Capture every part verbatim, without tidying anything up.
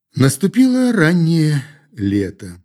Наступило раннее лето.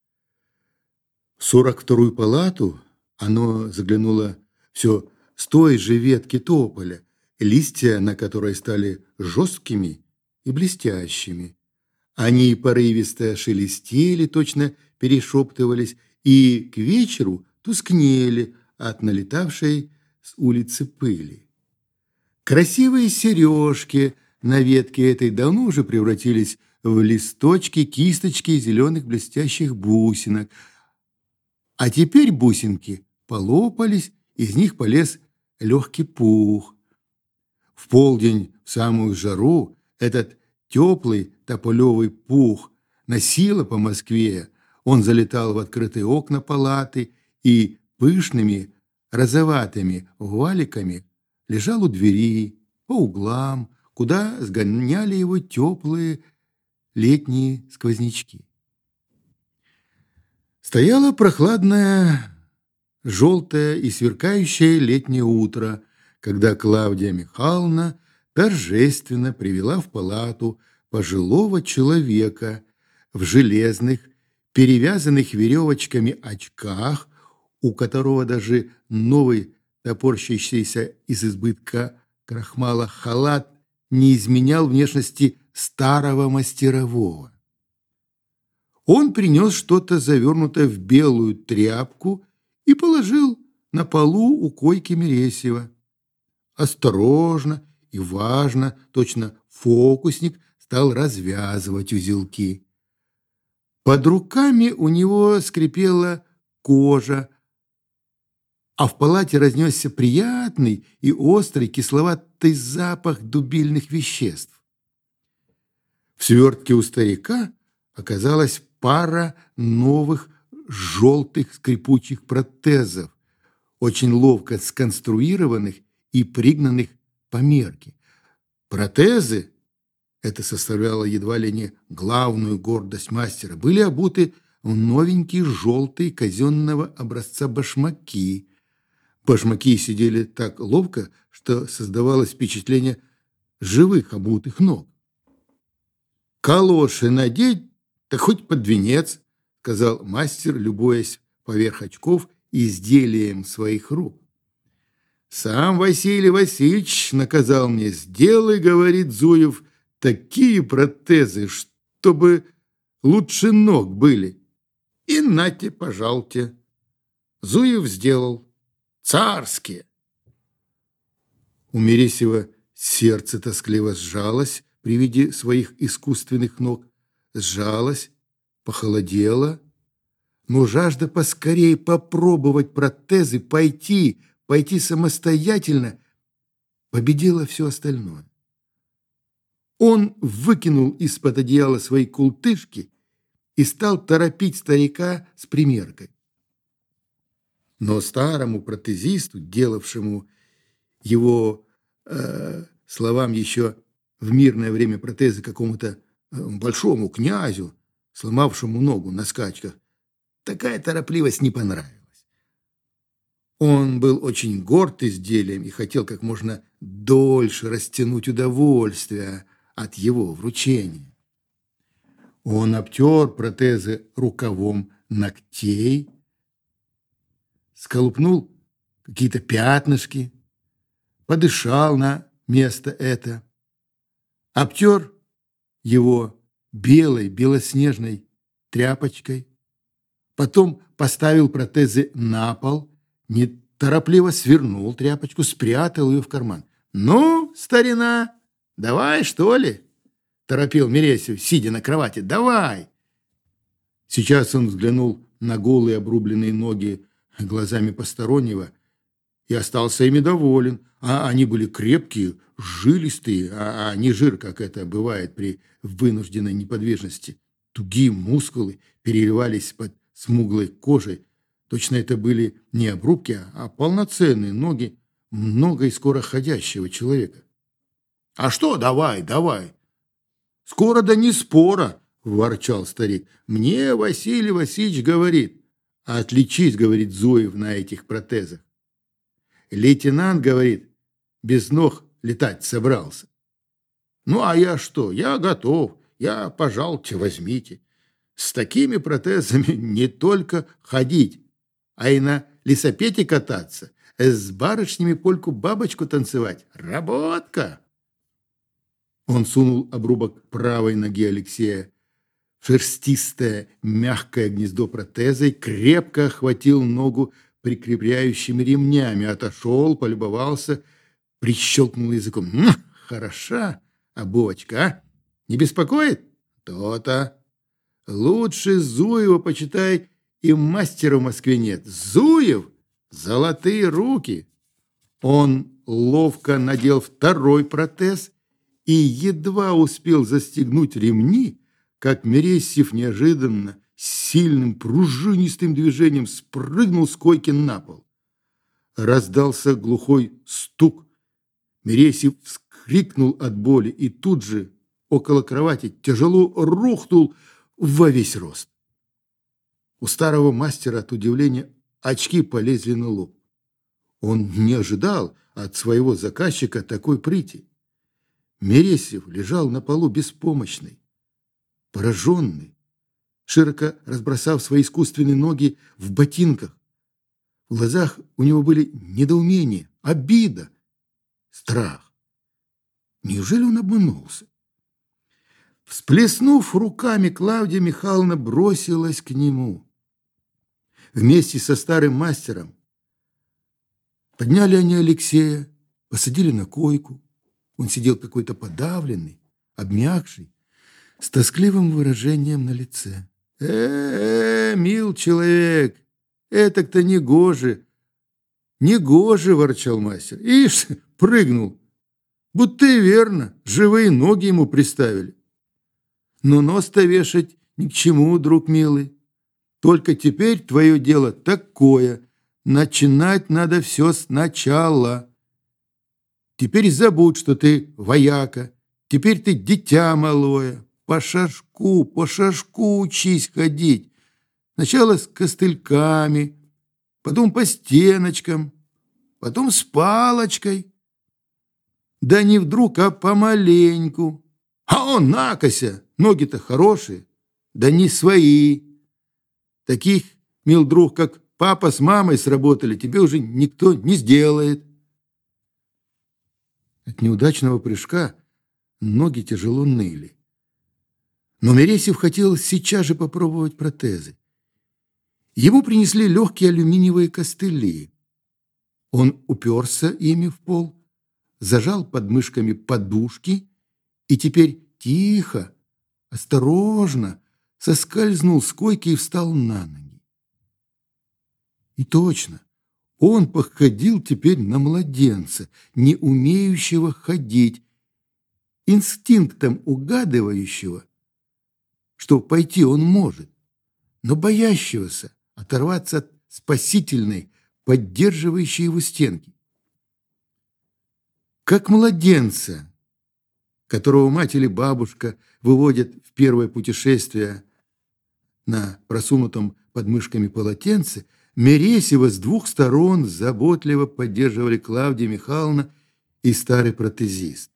В сорок вторую палату оно заглянуло все с той же ветки тополя, листья на которой стали жесткими и блестящими. Они порывисто шелестели, точно перешептывались, и к вечеру тускнели от налетавшей с улицы пыли. Красивые сережки на ветке этой давно уже превратились в листочки, кисточки зеленых блестящих бусинок. А теперь бусинки полопались, из них полез легкий пух. В полдень, в самую жару, этот теплый тополевый пух носило по Москве. Он залетал в открытые окна палаты и пышными розоватыми валиками лежал у двери, по углам, куда сгоняли его теплые летние сквознячки. Стояло прохладное, желтое и сверкающее летнее утро, когда Клавдия Михайловна торжественно привела в палату пожилого человека в железных, перевязанных веревочками очках, у которого даже новый топорщащийся из избытка крахмала халат не изменял внешности старого мастерового. Он принес что-то завернутое в белую тряпку и положил на полу у койки Мересьева. Осторожно и важно, точно фокусник, стал развязывать узелки. Под руками у него скрипела кожа, а в палате разнесся приятный и острый кисловатый запах дубильных веществ. В свертке у старика оказалась пара новых желтых скрипучих протезов, очень ловко сконструированных и пригнанных по мерке. Протезы, это составляло едва ли не главную гордость мастера, были обуты в новенькие желтые казенного образца башмаки. Башмаки сидели так ловко, что создавалось впечатление живых обутых ног. «Калоши надеть, так хоть под венец», — сказал мастер, любуясь поверх очков изделием своих рук. «Сам Василий Васильевич наказал мне: сделай, — говорит Зуев, — такие протезы, чтобы лучше ног были. И нате, пожалуйте». Зуев сделал. Царские. У Мересьева сердце тоскливо сжалось при виде своих искусственных ног, сжалось, похолодело, но жажда поскорее попробовать протезы, пойти, пойти самостоятельно, победила все остальное. Он выкинул из-под одеяла свои култышки и стал торопить старика с примеркой. Но старому протезисту, делавшему его э, словам еще в мирное время протезы какому-то э, большому князю, сломавшему ногу на скачках, такая торопливость не понравилась. Он был очень горд изделием и хотел как можно дольше растянуть удовольствие от его вручения. Он обтер протезы рукавом ногтей, сколупнул какие-то пятнышки, подышал на место это, обтер его белой, белоснежной тряпочкой, потом поставил протезы на пол, неторопливо свернул тряпочку, спрятал ее в карман. «Ну, старина, давай, что ли?» – торопил Мересьев, сидя на кровати. «Давай!» Сейчас он взглянул на голые обрубленные ноги глазами постороннего и остался ими доволен. А они были крепкие, жилистые, а не жир, как это бывает при вынужденной неподвижности. Тугие мускулы переливались под смуглой кожей. Точно это были не обрубки, а полноценные ноги много и скоро ходящего человека. «А что, давай, давай! Скоро да не спора!» – ворчал старик. «Мне Василий Васильевич говорит». «Отличись, — говорит Зуев, — на этих протезах. Лейтенант, — говорит, — без ног летать собрался». «Ну, а я что? Я готов. Я, пожалуйте, возьмите. С такими протезами не только ходить, а и на лесопете кататься, с барышнями польку-бабочку танцевать. Работка!» Он сунул обрубок правой ноги Алексея в шерстистое мягкое гнездо протеза и крепко охватил ногу прикрепляющими ремнями, отошел, полюбовался, прищелкнул языком. «М, хороша обувочка, а? Не беспокоит? То-то. Лучше Зуева, почитай, и мастера в Москве нет. Зуев — золотые руки». Он ловко надел второй протез и едва успел застегнуть ремни, как Мересьев неожиданно сильным пружинистым движением спрыгнул с койки на пол. Раздался глухой стук. Мересьев вскрикнул от боли и тут же около кровати тяжело рухнул во весь рост. У старого мастера от удивления очки полезли на лоб. Он не ожидал от своего заказчика такой прыти. Мересьев лежал на полу беспомощный, пораженный, широко разбросав свои искусственные ноги в ботинках. В глазах у него были недоумение, обида, страх. Неужели он обманулся? Всплеснув руками, Клавдия Михайловна бросилась к нему. Вместе со старым мастером подняли они Алексея, посадили на койку. Он сидел какой-то подавленный, обмякший, с тоскливым выражением на лице. «Э-э, мил человек, этак-то негоже, негоже!» – ворчал мастер. «Ишь, прыгнул, будто и верно, живые ноги ему приставили. Но нос-то вешать ни к чему, друг милый. Только теперь твое дело такое, начинать надо все сначала. Теперь забудь, что ты вояка, теперь ты дитя малое. По шажку, по шажку учись ходить. Сначала с костыльками, потом по стеночкам, потом с палочкой. Да не вдруг, а помаленьку. А он накося, ноги-то хорошие, да не свои. Таких, мил друг, как папа с мамой сработали, тебе уже никто не сделает». От неудачного прыжка ноги тяжело ныли. Но Мересьев хотел сейчас же попробовать протезы. Ему принесли легкие алюминиевые костыли. Он уперся ими в пол, зажал под мышками подушки и теперь тихо, осторожно соскользнул с койки и встал на ноги. И точно, он походил теперь на младенца, не умеющего ходить, инстинктом угадывающего, что пойти он может, но боящегося оторваться от спасительной, поддерживающей его стенки. Как младенца, которого мать или бабушка выводят в первое путешествие на просунутом под мышками полотенце, Мересьева с двух сторон заботливо поддерживали Клавдия Михайловна и старый протезист.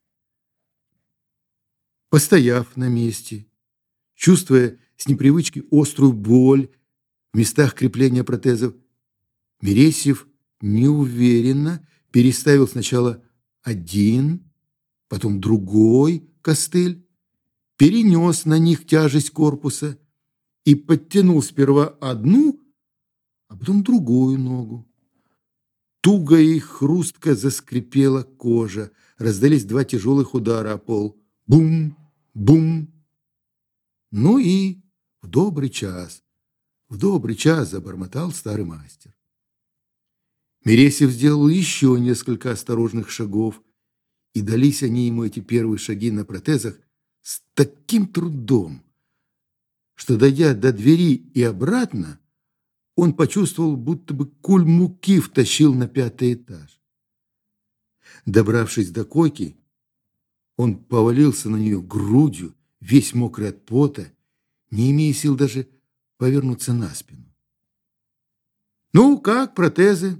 Постояв на месте, чувствуя с непривычки острую боль в местах крепления протезов, Мересьев неуверенно переставил сначала один, потом другой костыль, перенес на них тяжесть корпуса и подтянул сперва одну, а потом другую ногу. Туго и хрустко заскрипела кожа, раздались два тяжелых удара о пол. Бум, бум. Ну и в добрый час, в добрый час забормотал старый мастер. Мересьев сделал еще несколько осторожных шагов, и дались они ему, эти первые шаги на протезах, с таким трудом, что, дойдя до двери и обратно, он почувствовал, будто бы куль муки втащил на пятый этаж. Добравшись до койки, он повалился на нее грудью, весь мокрый от пота, не имея сил даже повернуться на спину. «Ну, как протезы?»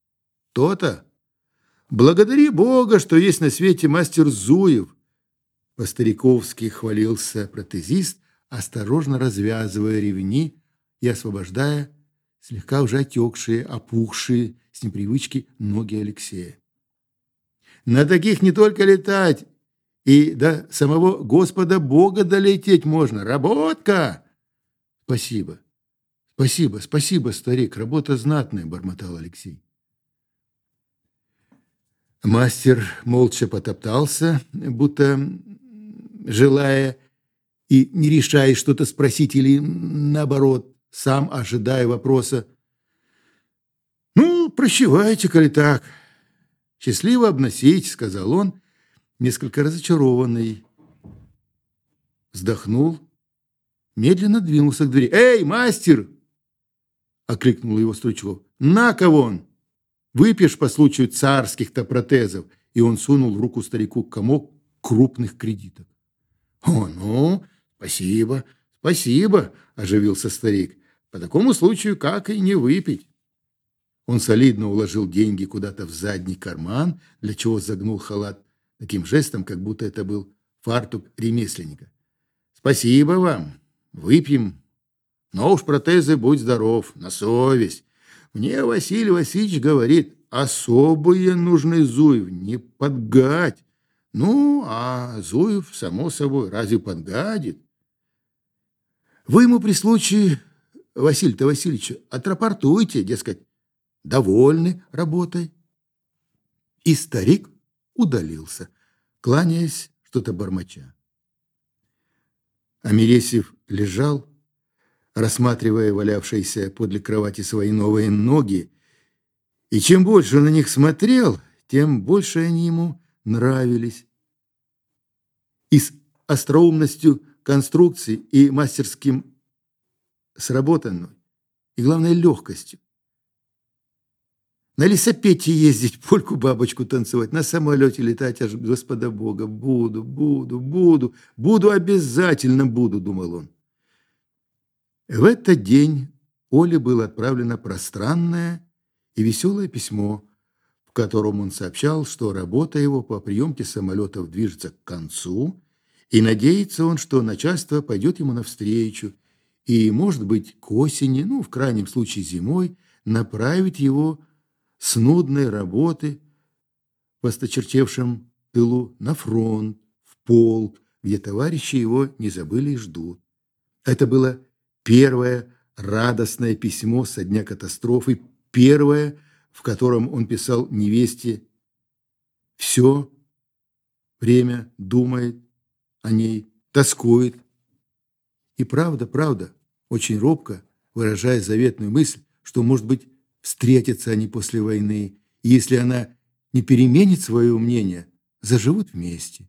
«То-то. Благодари Бога, что есть на свете мастер Зуев. По-стариковски хвалился протезист, осторожно развязывая ремни и освобождая слегка уже отекшие, опухшие с непривычки ноги Алексея. На таких не только летать, и до самого Господа Бога долететь можно. Работка! Спасибо, спасибо, спасибо, старик, работа знатная, бормотал Алексей. Мастер молча потоптался, будто желая и не решаясь что-то спросить или, наоборот, сам ожидая вопроса. «Ну, прощавайте, коли так. Счастливо обносить», — сказал он, несколько разочарованный. Вздохнул, медленно двинулся к двери. «Эй, мастер!» — окликнул его Стручков. «На-ка вон! Выпьешь по случаю царских-то протезов!» И он сунул в руку старику комок крупных кредиток. «О, ну, спасибо, спасибо!» — оживился старик. «По такому случаю как и не выпить!» Он солидно уложил деньги куда-то в задний карман, для чего загнул халат таким жестом, как будто это был фартук ремесленника. «Спасибо вам! Выпьем! Но уж протезы, будь здоров, на совесть! Мне Василий Васильевич говорит, особые нужны, Зуев, не подгадь! Ну, а Зуев, само собой, разве подгадит? Вы ему при случае, Василий-то Васильевич, отрапортуйте, дескать, довольны работой». И старик удалился, кланяясь, что-то бормоча. А Мересьев лежал, рассматривая валявшиеся подле кровати свои новые ноги, и чем больше он на них смотрел, тем больше они ему нравились. И с остроумностью конструкции, и мастерским сработанной, и, главное, легкостью. На лесопете ездить, польку-бабочку танцевать, на самолете летать, аж Господа Бога, буду, буду, буду, буду, обязательно буду, думал он. В этот день Оле было отправлено пространное и веселое письмо, в котором он сообщал, что работа его по приемке самолетов движется к концу, и надеется он, что начальство пойдет ему навстречу, и, может быть, к осени, ну, в крайнем случае зимой, направить его с нудной работы в осточертевшем тылу на фронт, в полк, где товарищи его не забыли и ждут. Это было первое радостное письмо со дня катастрофы, первое, в котором он писал невесте, все время думает о ней, тоскует. И правда, правда, очень робко, выражая заветную мысль, что, может быть, встретятся они после войны, и если она не переменит свое мнение, заживут вместе.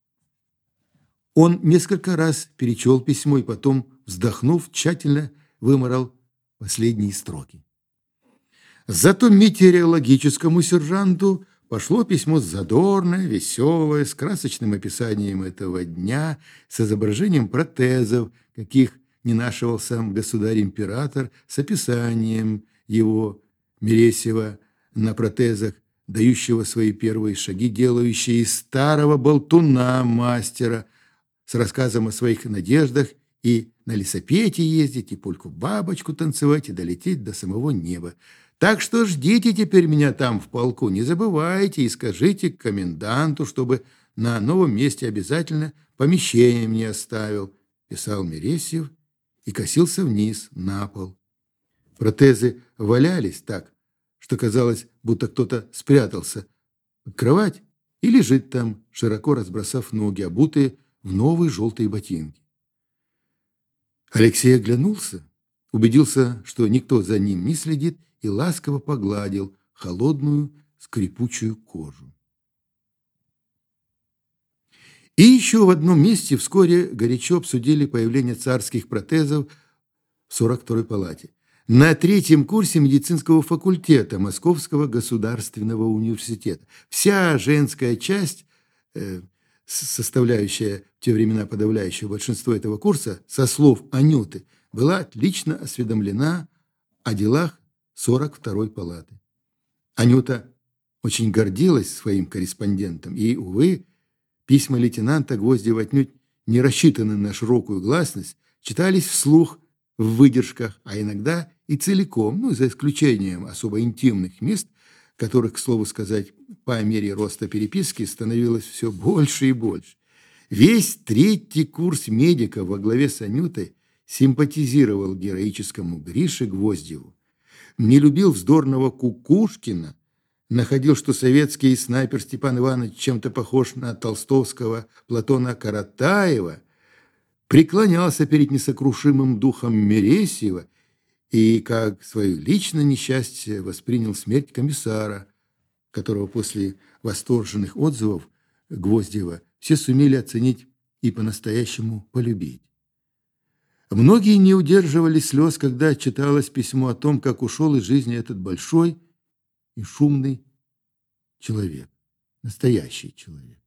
Он несколько раз перечел письмо и потом, вздохнув, тщательно вымарал последние строки. Зато метеорологическому сержанту пошло письмо задорное, веселое, с красочным описанием этого дня, с изображением протезов, каких не нашивал сам государь-император, с описанием его, Мересьева, на протезах, дающего свои первые шаги, делающего из старого болтуна мастера, с рассказом о своих надеждах и на лесопете ездить, и польку-бабочку танцевать, и долететь до самого неба. Так что ждите теперь меня там в полку, не забывайте и скажите коменданту, чтобы на новом месте обязательно помещение мне оставил, писал Мересьев и косился вниз на пол. Протезы валялись так, что казалось, будто кто-то спрятался под кровать и лежит там, широко разбросав ноги, обутые в новые желтые ботинки. Алексей оглянулся, убедился, что никто за ним не следит, и ласково погладил холодную скрипучую кожу. И еще в одном месте вскоре горячо обсудили появление царских протезов в сорок второй палате. На третьем курсе медицинского факультета Московского государственного университета. Вся женская часть, э, составляющая в те времена подавляющее большинство этого курса, со слов Анюты, была отлично осведомлена о делах сорок второй палаты. Анюта очень гордилась своим корреспондентом и, увы, Письма лейтенанта Гвоздева, отнюдь не рассчитаны на широкую гласность, читались вслух в выдержках, а иногда и целиком, ну, за исключением особо интимных мест, которых, к слову сказать, по мере роста переписки становилось все больше и больше. Весь третий курс медика во главе с Анютой симпатизировал героическому Грише Гвоздеву, не любил вздорного Кукушкина, находил, что советский снайпер Степан Иванович чем-то похож на толстовского Платона Каратаева, преклонялся перед несокрушимым духом Мересьева и, как свое личное несчастье, воспринял смерть комиссара, которого после восторженных отзывов Гвоздева все сумели оценить и по-настоящему полюбить. Многие не удерживали слез, когда читалось письмо о том, как ушел из жизни этот большой и шумный человек, настоящий человек.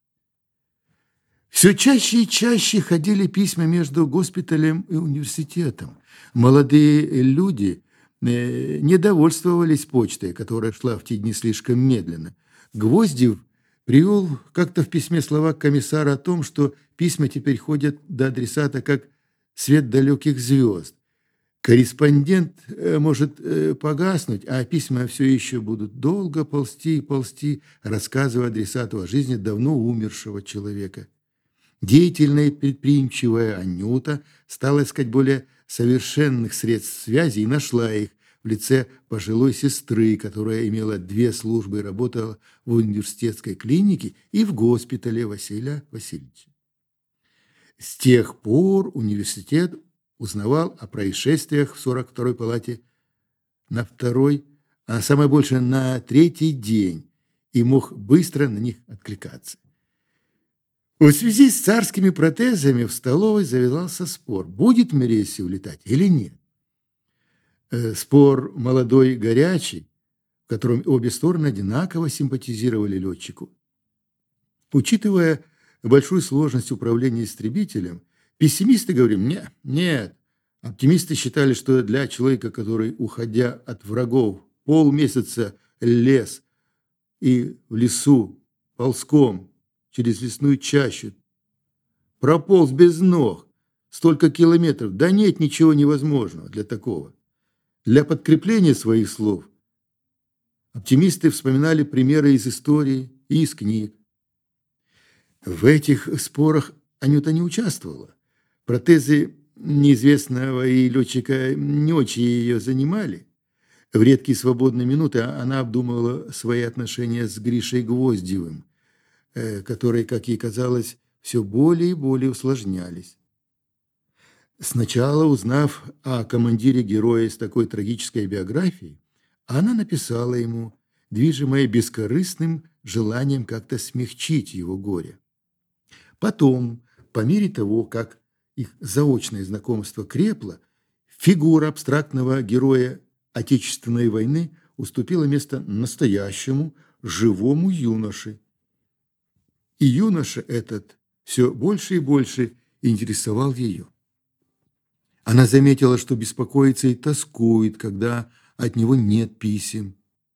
Все чаще и чаще ходили письма между госпиталем и университетом. Молодые люди не довольствовались почтой, которая шла в те дни слишком медленно. Гвоздев привел как-то в письме слова комиссара о том, что письма теперь ходят до адресата как свет далеких звезд. Корреспондент может погаснуть, а письма все еще будут долго ползти и ползти, рассказывая адресату о жизни давно умершего человека. Деятельная и предприимчивая Анюта стала искать более совершенных средств связи и нашла их в лице пожилой сестры, которая имела две службы и работала в университетской клинике и в госпитале Василия Васильевича. С тех пор университет узнавал о происшествиях в сорок второй палате на второй, а самое большее на третий день, и мог быстро на них откликаться. В связи с царскими протезами в столовой завязался спор, будет Мересьев летать или нет. Спор молодой и горячий, в котором обе стороны одинаково симпатизировали летчику. Учитывая большую сложность управления истребителем, пессимисты говорили: нет, нет. Оптимисты считали, что для человека, который, уходя от врагов, полмесяца лез и в лесу ползком через лесную чащу, прополз без ног столько километров, да нет ничего невозможного для такого. Для подкрепления своих слов оптимисты вспоминали примеры из истории и из книг. В этих спорах Анюта не участвовала. Протезы неизвестного и летчика не очень ее занимали. В редкие свободные минуты она обдумывала свои отношения с Гришей Гвоздевым, которые, как ей казалось, все более и более усложнялись. Сначала, узнав о командире героя с такой трагической биографией, она написала ему, движимая бескорыстным желанием как-то смягчить его горе. Потом, по мере того, как их заочное знакомство крепло, фигура абстрактного героя Отечественной войны уступила место настоящему, живому юноше. И юноша этот все больше и больше интересовал ее. Она заметила, что беспокоится и тоскует, когда от него нет писем.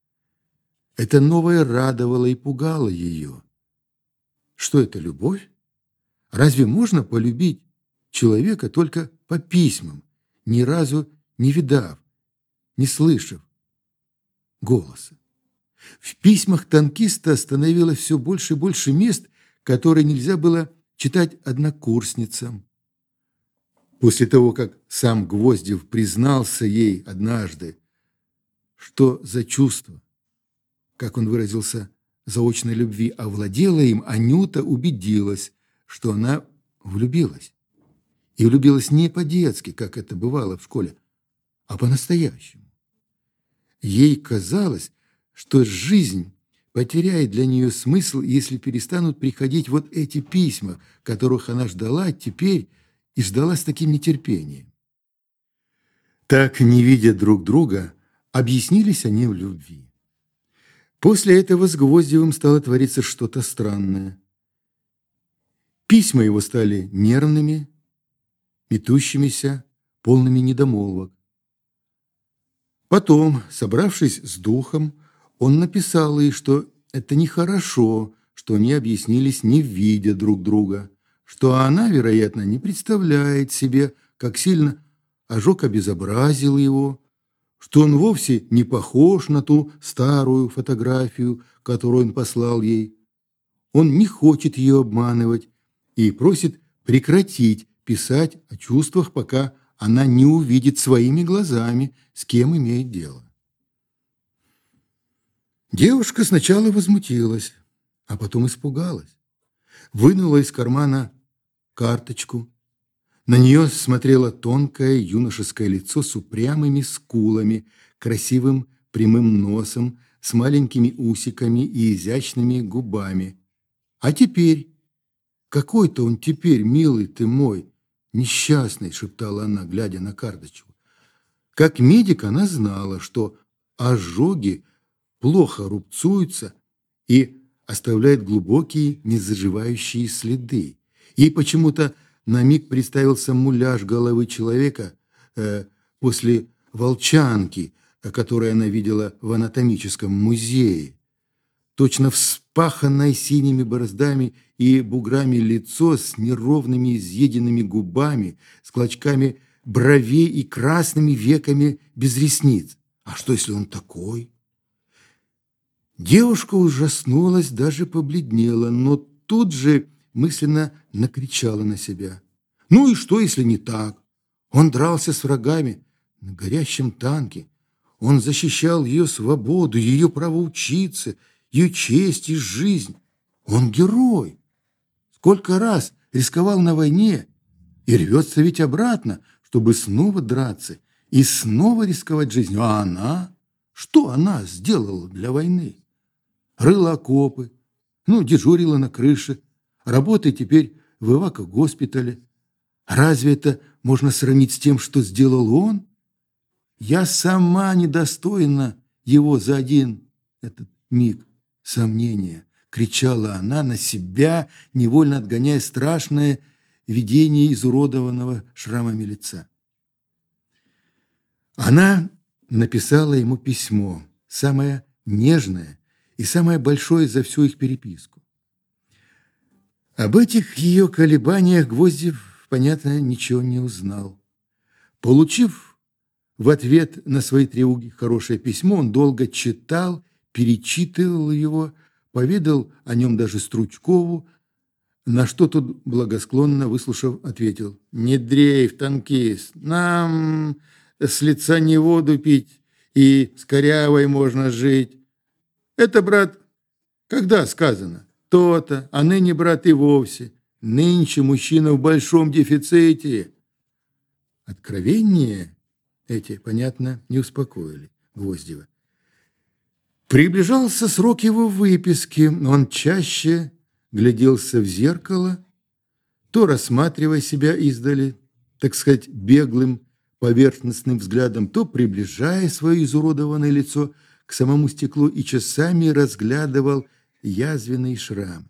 Это новое радовало и пугало ее. Что это, любовь? Разве можно полюбить человека только по письмам, ни разу не видав, не слышав голоса? В письмах танкиста становилось все больше и больше мест, которые нельзя было читать однокурсницам. После того, как сам Гвоздев признался ей однажды, что за чувство, как он выразился, заочной любви овладела им, Анюта убедилась, что она влюбилась. И влюбилась не по-детски, как это бывало в школе, а по-настоящему. Ей казалось, что жизнь потеряет для нее смысл, если перестанут приходить вот эти письма, которых она ждала теперь и ждала с таким нетерпением. Так, не видя друг друга, объяснились они в любви. После этого с Гвоздевым стало твориться что-то странное. Письма его стали нервными, метущимися, полными недомолвок. Потом, собравшись с духом, он написал ей, что это нехорошо, что они объяснились, не видя друг друга, что она, вероятно, не представляет себе, как сильно ожог обезобразил его, что он вовсе не похож на ту старую фотографию, которую он послал ей. Он не хочет ее обманывать и просит прекратить писать о чувствах, пока она не увидит своими глазами, с кем имеет дело. Девушка сначала возмутилась, а потом испугалась. Вынула из кармана карточку. На нее смотрело тонкое юношеское лицо с упрямыми скулами, красивым прямым носом, с маленькими усиками и изящными губами. «А теперь? Какой-то он теперь, милый ты мой, несчастный!» — шептала она, глядя на карточку. Как медик она знала, что ожоги плохо рубцуются и оставляют глубокие незаживающие следы. Ей почему-то на миг представился муляж головы человека э, после волчанки, которую она видела в анатомическом музее. Точно вспаханное синими бороздами и буграми лицо с неровными изъеденными губами, с клочками бровей и красными веками без ресниц. А что, если он такой? Девушка ужаснулась, даже побледнела, но тут же мысленно накричала на себя. Ну и что, если не так? Он дрался с врагами на горящем танке. Он защищал ее свободу, ее право учиться, ее честь и жизнь. Он герой. Сколько раз рисковал на войне и рвется ведь обратно, чтобы снова драться и снова рисковать жизнью. А она? Что она сделала для войны? Рыла окопы, ну, дежурила на крыше, работает теперь в эвако-госпитале. Разве это можно сравнить с тем, что сделал он? Я сама недостойна его за один этот миг сомнения, кричала она на себя, невольно отгоняя страшное видение изуродованного шрамами лица. Она написала ему письмо, самое нежное и самое большое за всю их переписку. Об этих ее колебаниях Гвоздев, понятно, ничего не узнал. Получив в ответ на свои тревоги хорошее письмо, он долго читал, перечитывал его, поведал о нем даже Стручкову, на что тот, благосклонно выслушав, ответил: «Не дрейф, танкист, нам с лица не воду пить, и с корявой можно жить. Это, брат, когда сказано? То-то, а ныне, брат, и вовсе. Нынче мужчина в большом дефиците». Откровения эти, понятно, не успокоили Гвоздева. Приближался срок его выписки, он чаще гляделся в зеркало, то рассматривая себя издали, так сказать, беглым поверхностным взглядом, то приближая свое изуродованное лицо к самому стеклу и часами разглядывал язвенные шрамы.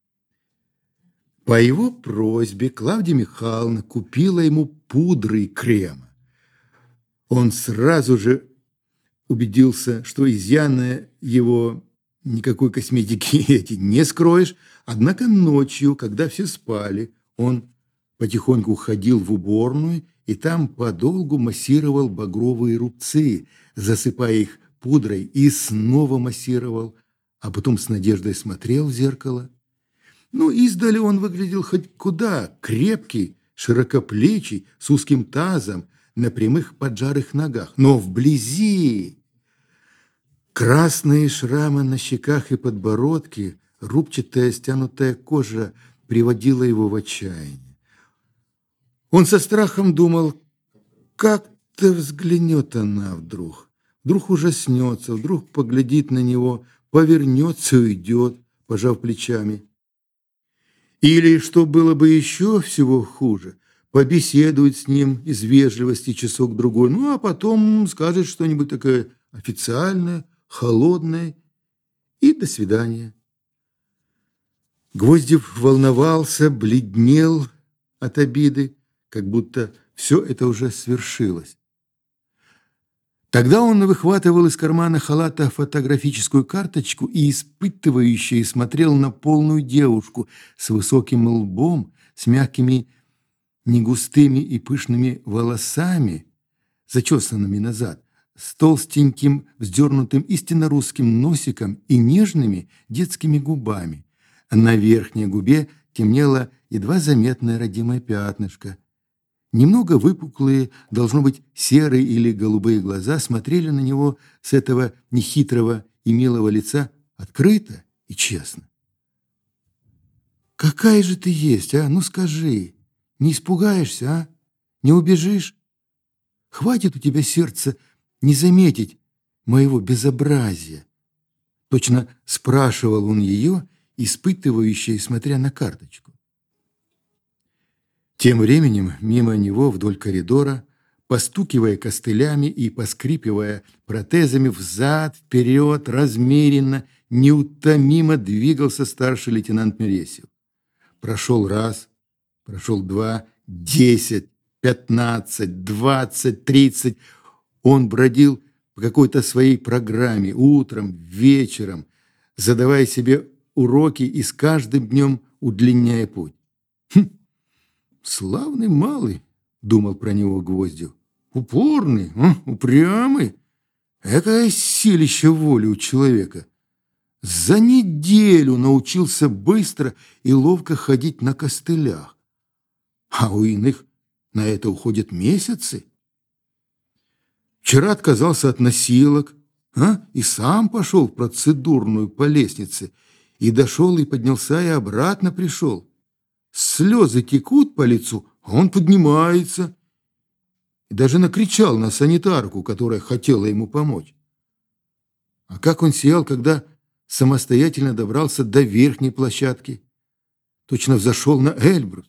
По его просьбе Клавдия Михайловна купила ему пудры и крема. Он сразу же убедился, что изъяна его никакой косметики эти не скроешь, однако ночью, когда все спали, он потихоньку ходил в уборную и там подолгу массировал багровые рубцы, засыпая их пудрой, и снова массировал, а потом с надеждой смотрел в зеркало. Ну, издали он выглядел хоть куда, крепкий, широкоплечий, с узким тазом, на прямых поджарых ногах. Но вблизи красные шрамы на щеках и подбородке, рубчатая стянутая кожа приводила его в отчаяние. Он со страхом думал, как-то взглянет она вдруг, вдруг ужаснется, вдруг поглядит на него, повернется и уйдет, пожав плечами. Или, что было бы еще всего хуже, побеседует с ним из вежливости часок-другой, ну, а потом скажет что-нибудь такое официальное, холодное, и до свидания. Гвоздев волновался, бледнел от обиды, как будто все это уже свершилось. Тогда он выхватывал из кармана халата фотографическую карточку и испытывающе смотрел на полную девушку с высоким лбом, с мягкими, негустыми и пышными волосами, зачесанными назад, с толстеньким, вздернутым истинно русским носиком и нежными детскими губами. На верхней губе темнело едва заметное родимое пятнышко. Немного выпуклые, должно быть, серые или голубые глаза смотрели на него с этого нехитрого и милого лица открыто и честно. «Какая же ты есть, а? Ну скажи, не испугаешься, а? Не убежишь? Хватит у тебя сердца не заметить моего безобразия?» Точно спрашивал он ее, испытывающий, смотря на карточку. Тем временем мимо него вдоль коридора, постукивая костылями и поскрипывая протезами взад, вперед, размеренно, неутомимо двигался старший лейтенант Мересьев. Прошел раз, прошел два, десять, пятнадцать, двадцать, тридцать. Он бродил по какой-то своей программе утром, вечером, задавая себе уроки и с каждым днем удлиняя путь. Хм. «Славный малый», — думал про него Гвоздев. «Упорный, а? Упрямый. Какая силища воли у человека. За неделю научился быстро и ловко ходить на костылях. А у иных на это уходят месяцы. Вчера отказался от носилок, а? И сам пошел в процедурную по лестнице, и дошел, и поднялся, и обратно пришел. Слезы текут по лицу, а он поднимается. И даже накричал на санитарку, которая хотела ему помочь. А как он сиял, когда самостоятельно добрался до верхней площадки. Точно взошел на Эльбрус.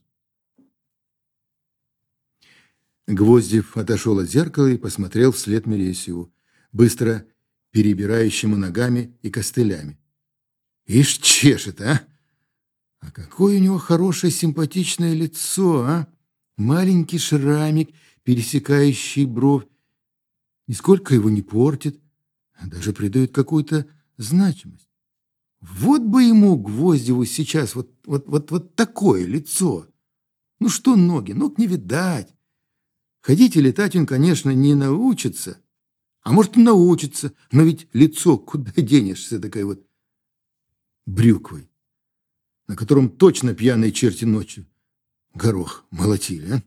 Гвоздев отошел от зеркала и посмотрел вслед Мересьеву, быстро перебирающему ногами и костылями. «Ишь чешет, а! А какое у него хорошее симпатичное лицо, а! Маленький шрамик, пересекающий бровь, нисколько его не портит, а даже придает какую-то значимость. Вот бы ему, Гвоздеву, сейчас вот, вот, вот, вот такое лицо! Ну что ноги, ног не видать. Ходить и летать он, конечно, не научится, а может и научится, но ведь лицо куда денешься такой вот брюквой, на котором точно пьяные черти ночью горох молотили, а?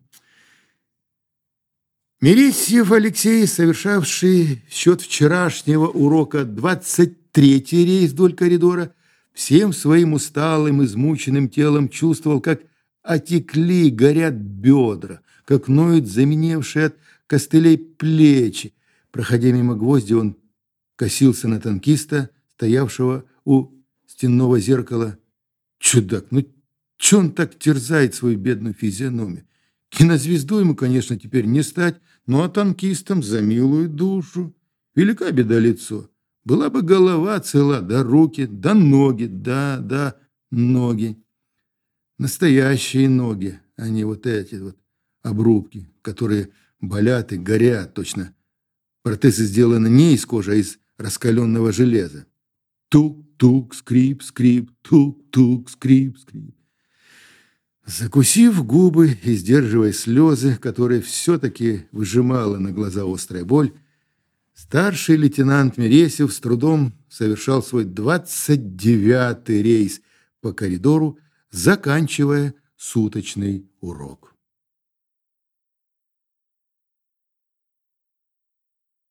Мересьев Алексей, совершавший в счет вчерашнего урока двадцать третий рейс вдоль коридора, всем своим усталым, измученным телом чувствовал, как отекли, горят бедра, как ноют заменевшие от костылей плечи. Проходя мимо Гвоздя, он косился на танкиста, стоявшего у стенного зеркала. Чудак, ну че он так терзает свою бедную физиономию? Кинозвезду ему, конечно, теперь не стать, но а танкистам за милую душу. Велика беда лицо. Была бы голова цела, да руки, да ноги, да, да, ноги. Настоящие ноги, а не вот эти вот обрубки, которые болят и горят точно. Протезы сделаны не из кожи, а из раскаленного железа. Тук-тук, скрип, скрип, тук-тук, скрип, скрип. Закусив губы и сдерживая слезы, которые все-таки выжимала на глаза острая боль, старший лейтенант Мересьев с трудом совершал свой двадцать девятый рейс по коридору, заканчивая суточный урок.